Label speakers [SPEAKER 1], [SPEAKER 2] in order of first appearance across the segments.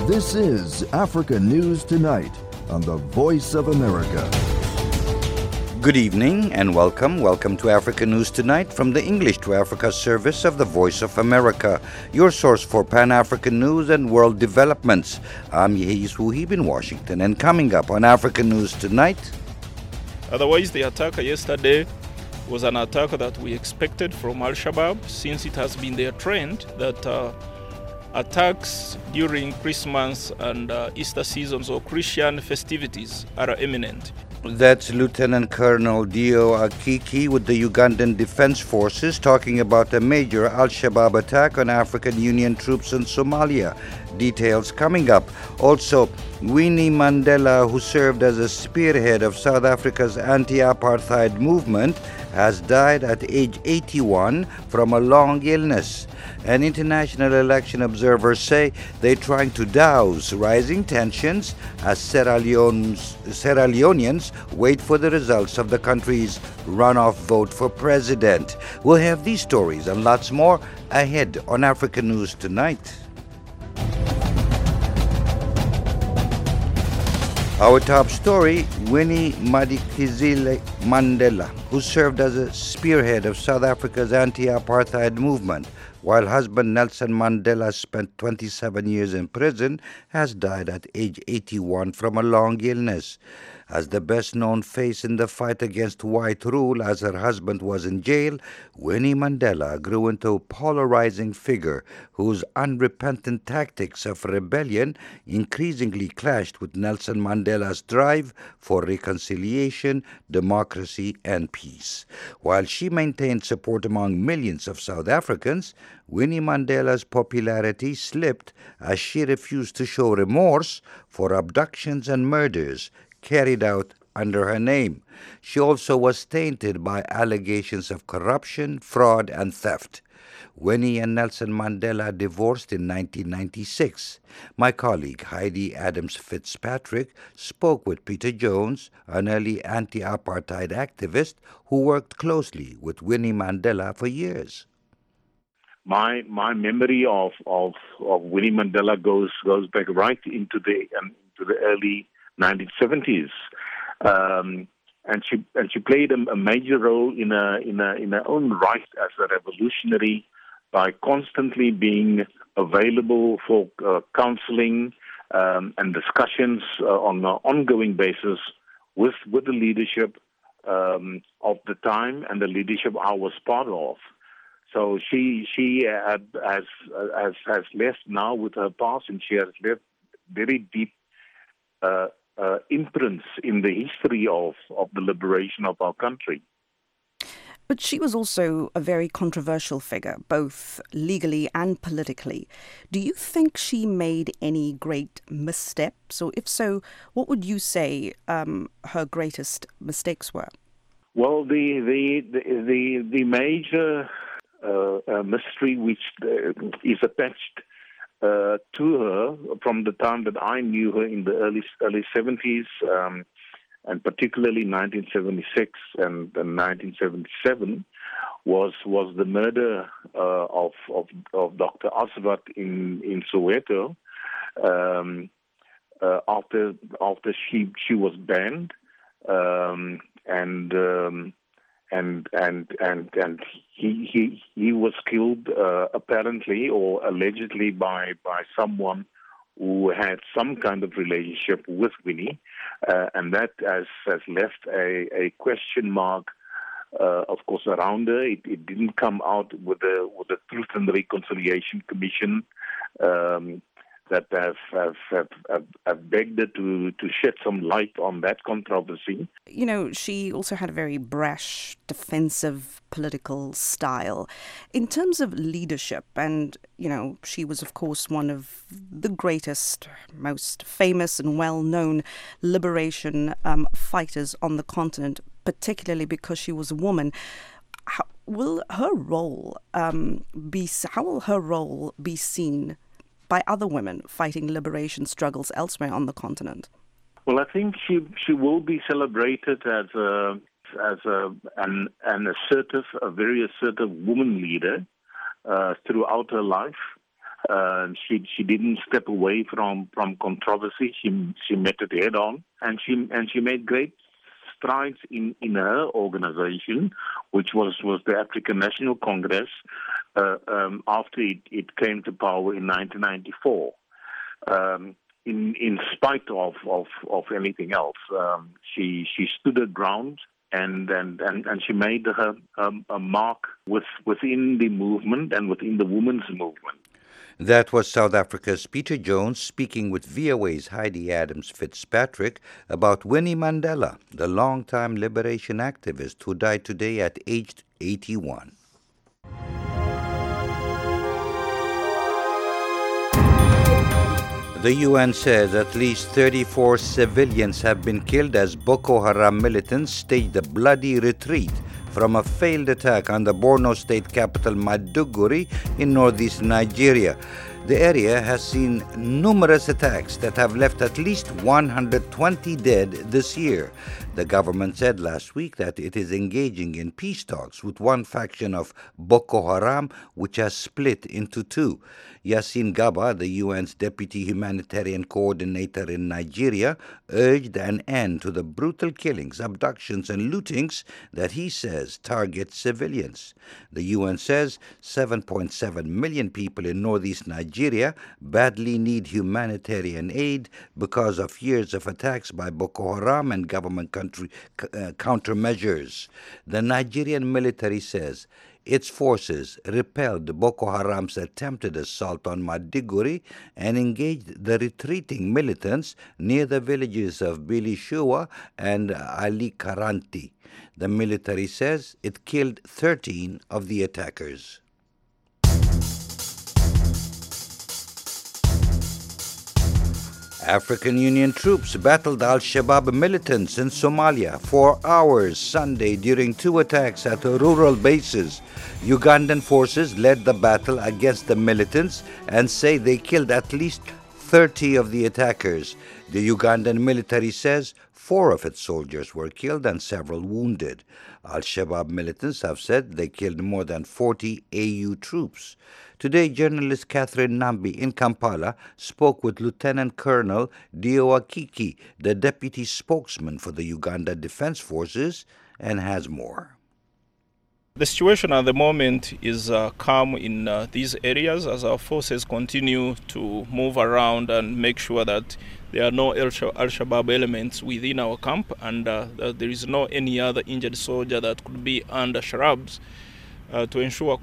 [SPEAKER 1] This is Africa News Tonight on the Voice of America.
[SPEAKER 2] Good evening and welcome. Welcome to Africa News Tonight from the English to Africa service of the Voice of America, your source for Pan-African news and world developments. I'm Yehis Wuhib in Washington, and coming up on Africa News Tonight.
[SPEAKER 3] Otherwise, the attack yesterday was an attack that we expected from Al-Shabaab, since it has been their trend that attacks during Christmas and Easter seasons or Christian festivities are imminent.
[SPEAKER 2] That's Lieutenant Colonel Dio Akiki with the Ugandan Defense Forces talking about a major Al-Shabaab attack on African Union troops in Somalia. Details coming up. Also, Winnie Mandela, who served as a spearhead of South Africa's anti-apartheid movement, has died at age 81 from a long illness. And international election observers say they're trying to douse rising tensions as Sierra Leoneans wait for the results of the country's runoff vote for president. We'll have these stories and lots more ahead on Africa News Tonight. Our top story, Winnie Madikizela Mandela, who served as a spearhead of South Africa's anti-apartheid movement, while husband Nelson Mandela spent 27 years in prison, has died at age 81 from a long illness. As the best-known face in the fight against white rule as her husband was in jail, Winnie Mandela grew into a polarizing figure whose unrepentant tactics of rebellion increasingly clashed with Nelson Mandela's drive for reconciliation, democracy, and peace. While she maintained support among millions of South Africans, Winnie Mandela's popularity slipped as she refused to show remorse for abductions and murders carried out under her name. She also was tainted by allegations of corruption, fraud, and theft. Winnie and Nelson Mandela divorced in 1996. My colleague Heidi Adams Fitzpatrick spoke with Peter Jones, an early anti-apartheid activist who worked closely with Winnie Mandela for years.
[SPEAKER 4] My memory of Winnie Mandela goes back right into the early 1970s, and she played a major role in her own right as a revolutionary by constantly being available for counseling and discussions on an ongoing basis with the leadership of the time and the leadership I was part of. So she has left now with her passing. She has left very deep imprints in the history of the liberation of our country.
[SPEAKER 5] But she was also a very controversial figure, both legally and politically. Do you think she made any great missteps? Or if so, what would you say her greatest mistakes were?
[SPEAKER 4] Well, the major mystery which is attached to her from the time that I knew her in the early 70s, and particularly 1976 and 1977, was the murder of Dr. Asvat in Soweto after she was banned, and he was killed apparently or allegedly by someone who had some kind of relationship with Winnie, and that has left a question mark, of course, around her. It didn't come out with the Truth and Reconciliation Commission that have begged her to shed some light on that controversy.
[SPEAKER 5] You know, she also had a very brash, defensive political style. In terms of leadership, and, you know, she was, of course, one of the greatest, most famous and well-known liberation fighters on the continent, particularly because she was a woman. How will her role be seen by other women fighting liberation struggles elsewhere on the continent?
[SPEAKER 4] Well, I think she will be celebrated as an assertive, a very assertive woman leader throughout her life. She didn't step away from controversy. She met it head on, and she made great strides in her organization, which was the African National Congress, after it came to power in 1994. In spite of anything else, she stood her ground. And she made a mark within the movement and within the women's movement.
[SPEAKER 2] That was South Africa's Peter Jones speaking with VOA's Heidi Adams Fitzpatrick about Winnie Mandela, the longtime liberation activist who died today at age 81. The UN says at least 34 civilians have been killed as Boko Haram militants staged a bloody retreat from a failed attack on the Borno state capital Maiduguri in northeast Nigeria. The area has seen numerous attacks that have left at least 120 dead this year. The government said last week that it is engaging in peace talks with one faction of Boko Haram, which has split into two. Yasin Gaba, the UN's deputy humanitarian coordinator in Nigeria, urged an end to the brutal killings, abductions, and lootings that he says target civilians. The UN says 7.7 million people in northeast Nigeria badly need humanitarian aid because of years of attacks by Boko Haram and government countermeasures. The Nigerian military says its forces repelled Boko Haram's attempted assault on Maiduguri and engaged the retreating militants near the villages of Bilishua and Ali Karanti. The military says it killed 13 of the attackers. African Union troops battled Al-Shabaab militants in Somalia for hours Sunday during two attacks at rural bases. Ugandan forces led the battle against the militants and say they killed at least 30 of the attackers. The Ugandan military says 4 of its soldiers were killed and several wounded. Al-Shabaab militants have said they killed more than 40 AU troops. Today, journalist Catherine Nambi in Kampala spoke with Lieutenant Colonel Dio Akiki, the deputy spokesman for the Uganda Defense Forces, and has more.
[SPEAKER 3] The situation at the moment is calm in these areas as our forces continue to move around and make sure that there are no Al-Shabaab elements within our camp and that there is no any other injured soldier that could be under shrubs to ensure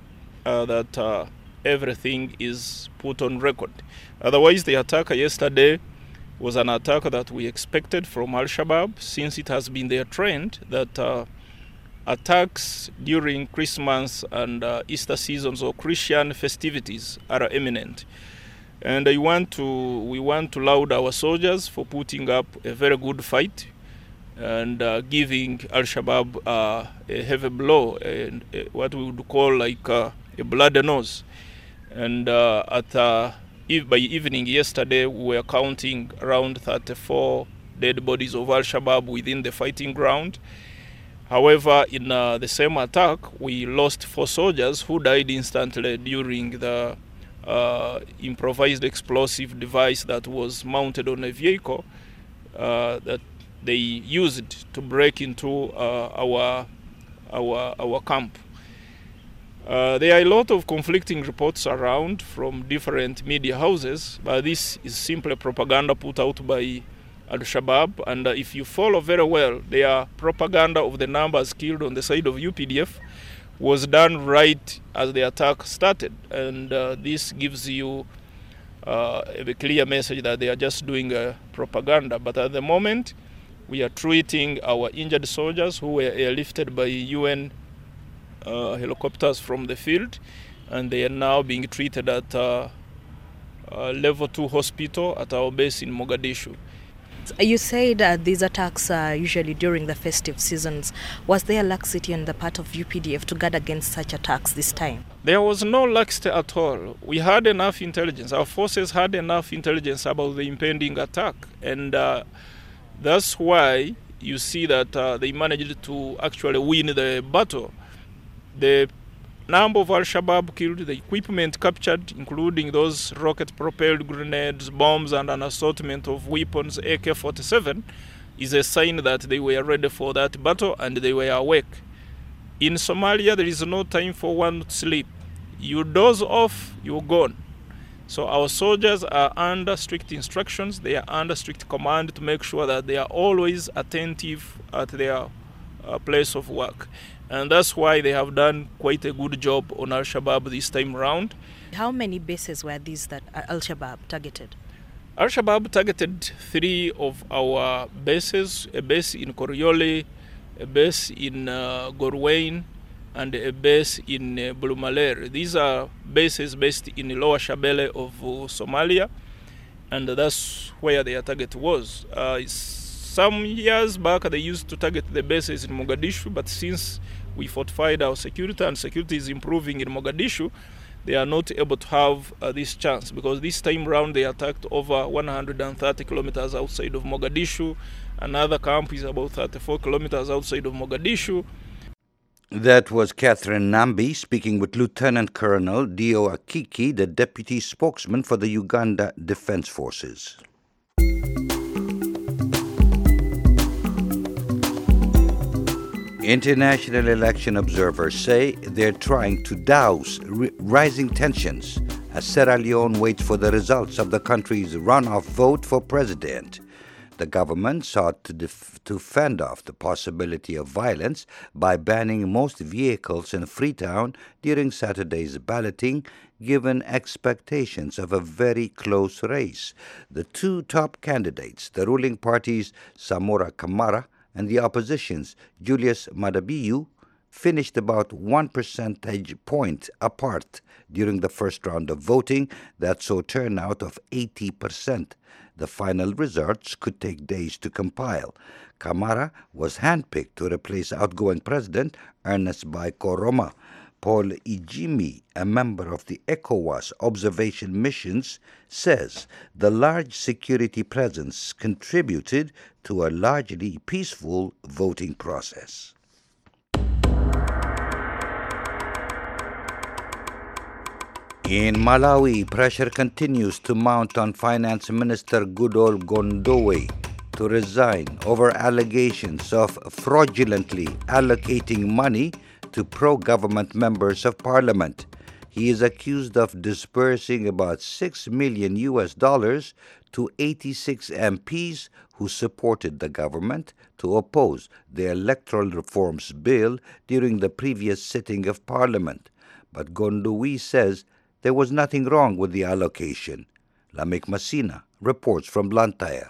[SPEAKER 3] that everything is put on record. Otherwise, the attack yesterday was an attack that we expected from Al-Shabaab, since it has been their trend that attacks during Christmas and Easter seasons or Christian festivities are imminent. And we want to laud our soldiers for putting up a very good fight and giving Al-Shabaab a heavy blow, what we would call like a bloody nose. And by evening yesterday, we were counting around 34 dead bodies of Al-Shabaab within the fighting ground. However, in the same attack, we lost 4 soldiers who died instantly during the improvised explosive device that was mounted on a vehicle that they used to break into our camp. There are a lot of conflicting reports around from different media houses, but this is simply propaganda put out by Al-Shabaab, and if you follow very well, their propaganda of the numbers killed on the side of UPDF was done right as the attack started, and this gives you a clear message that they are just doing propaganda. But at the moment, we are treating our injured soldiers who were airlifted by UN helicopters from the field, and they are now being treated at level 2 hospital at our base in Mogadishu.
[SPEAKER 6] You said these attacks are usually during the festive seasons. Was there laxity on the part of UPDF to guard against such attacks this time?
[SPEAKER 3] There was no laxity at all. We had enough intelligence. Our forces had enough intelligence about the impending attack. And that's why you see that they managed to actually win the battle. The number of Al-Shabaab killed, the equipment captured, including those rocket-propelled grenades, bombs, and an assortment of weapons, AK-47, is a sign that they were ready for that battle and they were awake. In Somalia, there is no time for one to sleep. You doze off, you're gone. So our soldiers are under strict instructions, they are under strict command to make sure that they are always attentive at their place of work. And that's why they have done quite a good job on Al-Shabaab this time around.
[SPEAKER 6] How many bases were these that Al-Shabaab targeted?
[SPEAKER 3] Al-Shabaab targeted 3 of our bases, a base in Koryole, a base in Gorwein, and a base in Bulumaler. These are bases based in Lower Shabelle of Somalia, and that's where their target was. Some years back, they used to target the bases in Mogadishu, but since we fortified our security and security is improving in Mogadishu, they are not able to have this chance, because this time round they attacked over 130 kilometers outside of Mogadishu. Another camp is about 34 kilometers outside of Mogadishu.
[SPEAKER 2] That was Catherine Nambi speaking with Lieutenant Colonel Dio Akiki, the deputy spokesman for the Uganda Defense Forces. International election observers say they're trying to douse rising tensions as Sierra Leone waits for the results of the country's runoff vote for president. The government sought to fend off the possibility of violence by banning most vehicles in Freetown during Saturday's balloting, given expectations of a very close race. The 2 top candidates, the ruling party's Samora Kamara and the opposition's Julius Madabiyu, finished about 1 percentage point apart during the first round of voting that saw turnout of 80%. The final results could take days to compile. Kamara was handpicked to replace outgoing President Ernest Bai Koroma. Paul Ijimi, a member of the ECOWAS observation missions, says the large security presence contributed to a largely peaceful voting process. In Malawi, pressure continues to mount on Finance Minister Goodall Gondowe to resign over allegations of fraudulently allocating money to pro-government members of parliament. He is accused of disbursing about $6 million to 86 MPs who supported the government to oppose the electoral reforms bill during the previous sitting of parliament. But Gondowe says there was nothing wrong with the allocation. Lamek Masina reports from Blantyre.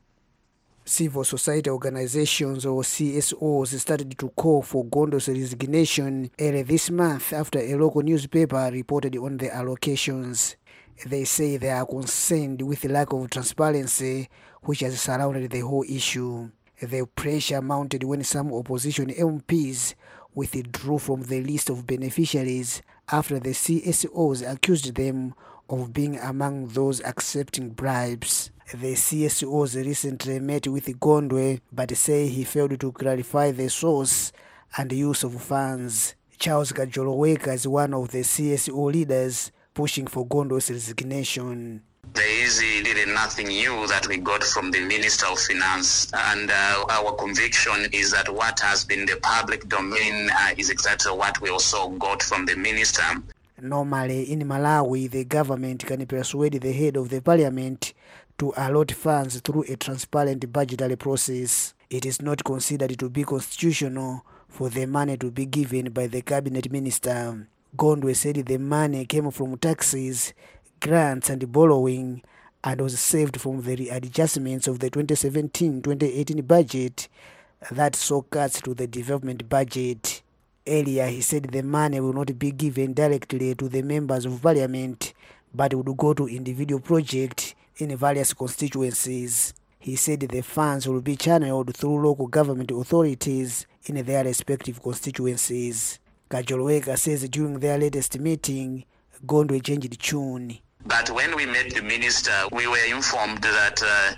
[SPEAKER 7] Civil society organizations, or CSOs, started to call for Gondo's resignation early this month after a local newspaper reported on the allocations. They say they are concerned with the lack of transparency which has surrounded the whole issue. The pressure mounted when some opposition MPs withdrew from the list of beneficiaries after the CSOs accused them of being among those accepting bribes. The CSOs recently met with Gondwe but say he failed to clarify the source and use of funds. Charles Kajoloweka is one of the CSO leaders pushing for Gondwe's resignation.
[SPEAKER 8] There is really nothing new that we got from the Minister of Finance, and our conviction is that what has been the public domain is exactly what we also got from the Minister.
[SPEAKER 7] Normally in Malawi, the government can persuade the head of the parliament to allot funds through a transparent budgetary process. It is not considered to be constitutional for the money to be given by the cabinet minister. Gondwe said the money came from taxes, grants and borrowing, and was saved from the readjustments of the 2017-2018 budget that saw cuts to the development budget. Earlier, he said the money will not be given directly to the members of parliament, but would go to individual projects in various constituencies. He said the funds will be channeled through local government authorities in their respective constituencies. Kajoloweka says during their latest meeting, Gondwe changed tune.
[SPEAKER 8] But when we met the minister, we were informed that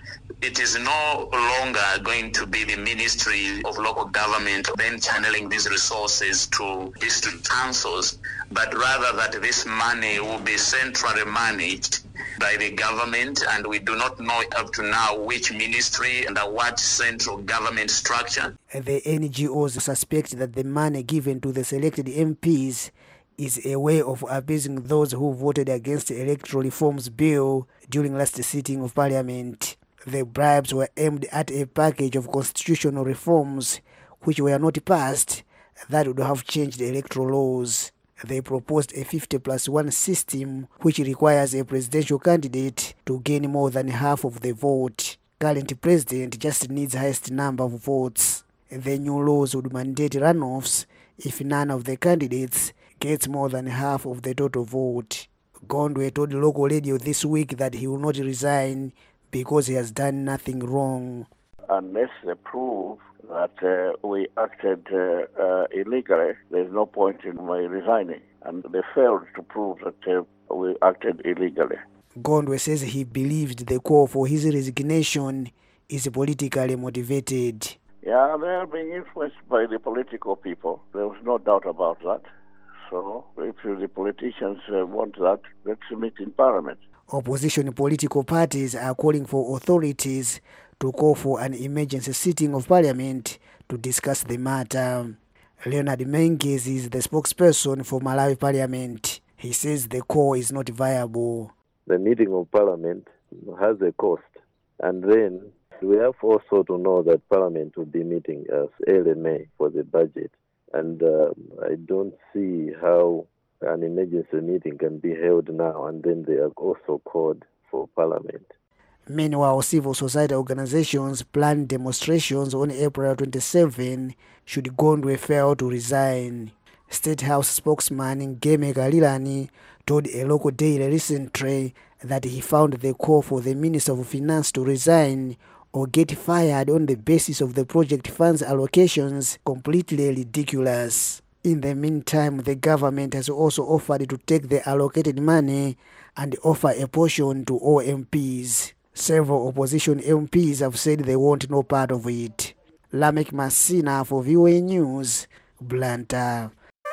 [SPEAKER 8] it is no longer going to be the Ministry of Local Government then channeling these resources to district councils, but rather that this money will be centrally managed by the government, and we do not know up to now which ministry and what central government structure.
[SPEAKER 7] The NGOs suspect that the money given to the selected MPs is a way of appeasing those who voted against the Electoral Reforms Bill during last sitting of Parliament. The bribes were aimed at a package of constitutional reforms which were not passed that would have changed the electoral laws. They proposed a 50+1 system which requires a presidential candidate to gain more than half of the vote. Current president just needs highest number of votes. The new laws would mandate runoffs if none of the candidates gets more than half of the total vote. Gondwe told local radio this week that he will not resign because he has done nothing wrong.
[SPEAKER 9] Unless they prove that we acted illegally, there's no point in my resigning. And they failed to prove that we acted illegally.
[SPEAKER 7] Gondwe says he believed the call for his resignation is politically motivated.
[SPEAKER 9] Yeah, they are being influenced by the political people. There was no doubt about that. So if the politicians want that, let's meet in Parliament.
[SPEAKER 7] Opposition political parties are calling for authorities to call for an emergency sitting of Parliament to discuss the matter. Leonard Menges is the spokesperson for Malawi Parliament. He says the call is not viable.
[SPEAKER 10] The meeting of Parliament has a cost, and then we have also to know that Parliament will be meeting as early May for the budget, and I don't see how an emergency meeting can be held now and then they are also called for Parliament.
[SPEAKER 7] Meanwhile, civil society organizations plan demonstrations on April 27 should Gondwe fail to resign. State House spokesman Ngeme Galilani told a local daily recently that he found the call for the Minister of Finance to resign or get fired on the basis of the project funds allocations completely ridiculous. In the meantime, the government has also offered to take the allocated money and offer a portion to all MPs. Several opposition MPs have said they want no part of it. Lamek Masina for VOA News, Blantyre.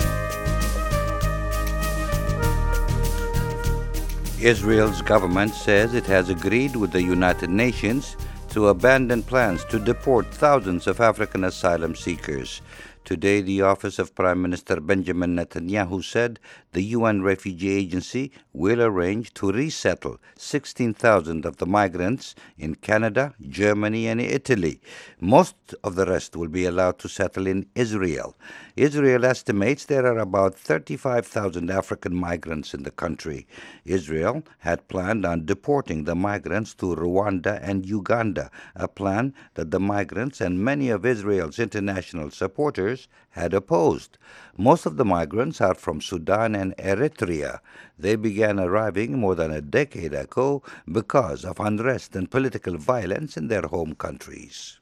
[SPEAKER 2] Israel's government says it has agreed with the United Nations to abandon plans to deport thousands of African asylum seekers. Today, the office of Prime Minister Benjamin Netanyahu said the UN Refugee Agency will arrange to resettle 16,000 of the migrants in Canada, Germany, and Italy. Most of the rest will be allowed to settle in Israel. Israel estimates there are about 35,000 African migrants in the country. Israel had planned on deporting the migrants to Rwanda and Uganda, a plan that the migrants and many of Israel's international supporters had opposed. Most of the migrants are from Sudan and Eritrea. They began arriving more than a decade ago because of unrest and political violence in their home countries.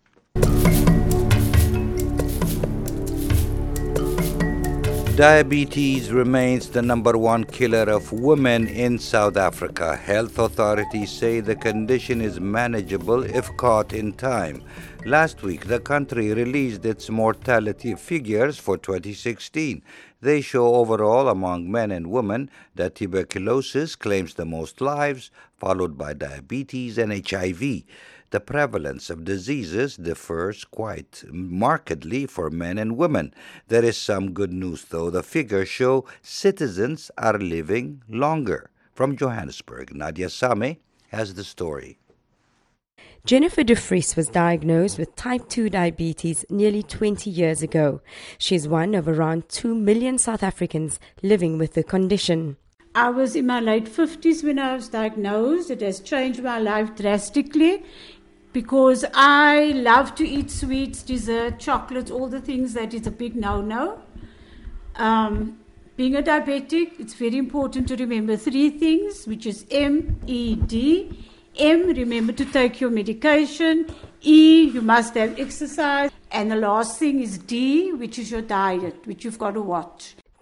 [SPEAKER 2] Diabetes remains the number one killer of women in South Africa. Health authorities say the condition is manageable if caught in time. Last week, the country released its mortality figures for 2016. They show overall among men and women that tuberculosis claims the most lives, followed by diabetes and HIV. The prevalence of diseases differs quite markedly for men and women. There is some good news, though. The figures show citizens are living longer. From Johannesburg, Nadia Same has the story.
[SPEAKER 11] Jennifer de Vries was diagnosed with type 2 diabetes nearly 20 years ago. She is one of around 2 million South Africans living with the condition.
[SPEAKER 12] I was in my late 50s when I was diagnosed. It has changed my life drastically because I love to eat sweets, dessert, chocolates, all the things that is a big no-no. Being a diabetic, it's very important to remember 3 things, which is MED. M, remember to take your medication. E, you must have exercise. And the last thing is D, which is your diet, which you've got to watch.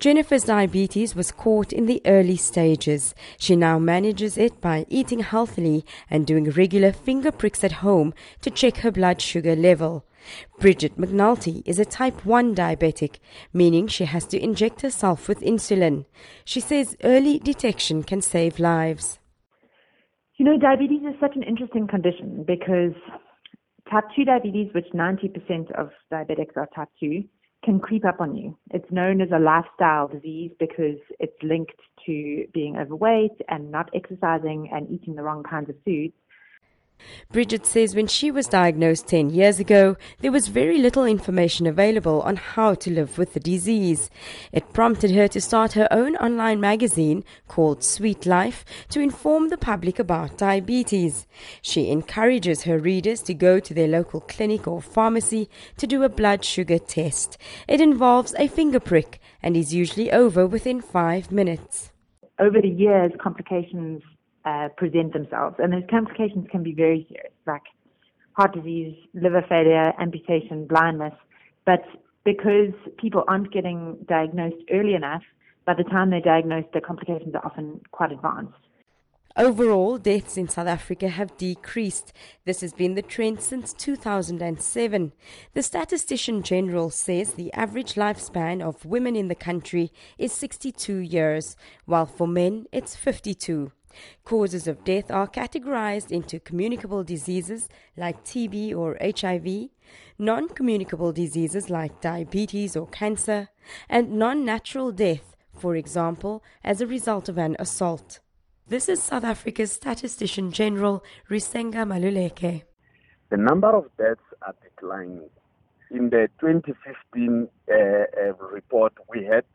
[SPEAKER 11] Jennifer's diabetes was caught in the early stages. She now manages it by eating healthily and doing regular finger pricks at home to check her blood sugar level. Bridget McNulty is a type 1 diabetic, meaning she has to inject herself with insulin. She says early detection can save lives.
[SPEAKER 13] You know, diabetes is such an interesting condition because type 2 diabetes, which 90% of diabetics are type 2, can creep up on you. It's known as a lifestyle disease because it's linked to being overweight and not exercising and eating the wrong kinds of foods.
[SPEAKER 11] Bridget says when she was diagnosed 10 years ago, there was very little information available on how to live with the disease. It prompted her to start her own online magazine called Sweet Life to inform the public about diabetes. She encourages her readers to go to their local clinic or pharmacy to do a blood sugar test. It involves a finger prick and is usually over within 5 minutes.
[SPEAKER 13] Over the years, complications present themselves, and those complications can be very serious, like heart disease, liver failure, amputation, blindness. But because people aren't getting diagnosed early enough, by the time they're diagnosed, the complications are often quite advanced.
[SPEAKER 11] Overall, deaths in South Africa have decreased. This has been the trend since 2007. The Statistician General says the average lifespan of women in the country is 62 years, while for men it's 52. Causes of death are categorized into communicable diseases like TB or HIV, non-communicable diseases like diabetes or cancer, and non-natural death, for example, as a result of an assault. This is South Africa's Statistician General, Risenga Maluleke.
[SPEAKER 14] The number of deaths are declining. In the 2015 report, we had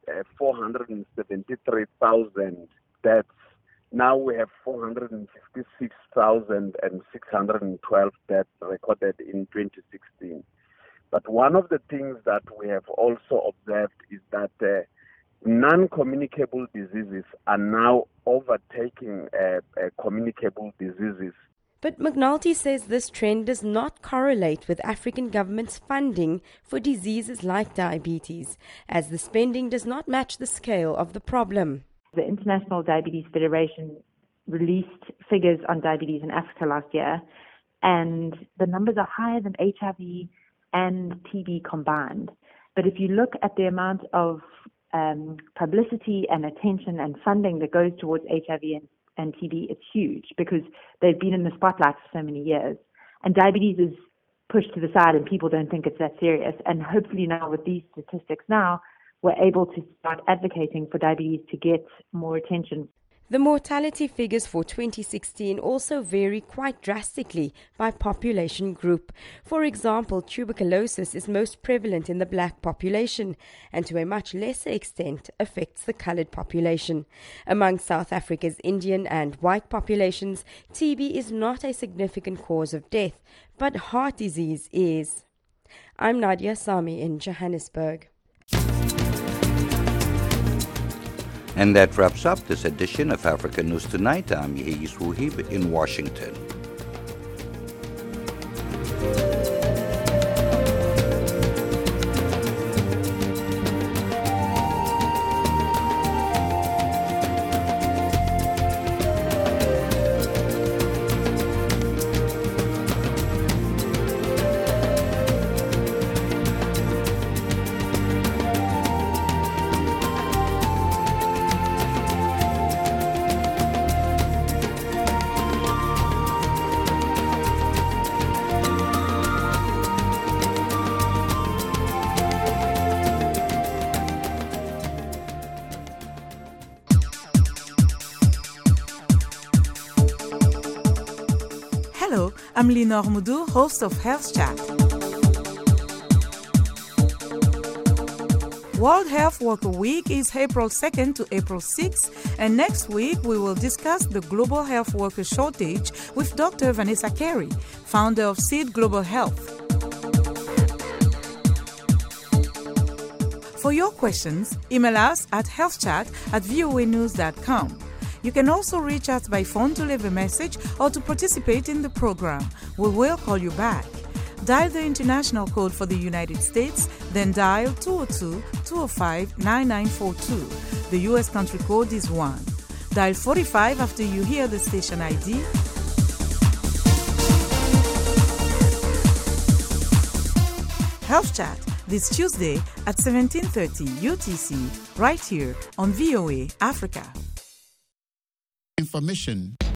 [SPEAKER 14] 473,000 deaths. Now we have 456,612 deaths recorded in 2016. But one of the things that we have also observed is that non-communicable diseases are now overtaking communicable diseases.
[SPEAKER 11] But McNulty says this trend does not correlate with African governments' funding for diseases like diabetes, as the spending does not match the scale of the problem.
[SPEAKER 13] The International Diabetes Federation released figures on diabetes in Africa last year, and the numbers are higher than HIV and TB combined. But if you look at the amount of publicity and attention and funding that goes towards HIV and TB, it's huge because they've been in the spotlight for so many years. And diabetes is pushed to the side and people don't think it's that serious. And hopefully now with these statistics now, we're able to start advocating for diabetes to get more attention.
[SPEAKER 11] The mortality figures for 2016 also vary quite drastically by population group. For example, tuberculosis is most prevalent in the black population and to a much lesser extent affects the coloured population. Among South Africa's Indian and white populations, TB is not a significant cause of death, but heart disease is. I'm Nadia Sami in Johannesburg.
[SPEAKER 2] And that wraps up this edition of Africa News Tonight. I'm Yehis Wuhib in Washington.
[SPEAKER 15] Hello, I'm Linor Moudou, host of Health Chat. World Health Worker Week is April 2nd to April 6th, and next week we will discuss the global health worker shortage with Dr. Vanessa Carey, founder of Seed Global Health. For your questions, email us at healthchat@voanews.com. You can also reach us by phone to leave a message or to participate in the program. We will call you back. Dial the international code for the United States, then dial 202-205-9942. The US country code is 1. Dial 45 after you hear the station ID. Health Chat this Tuesday at 17:30 UTC, right here on VOA Africa.
[SPEAKER 16] Information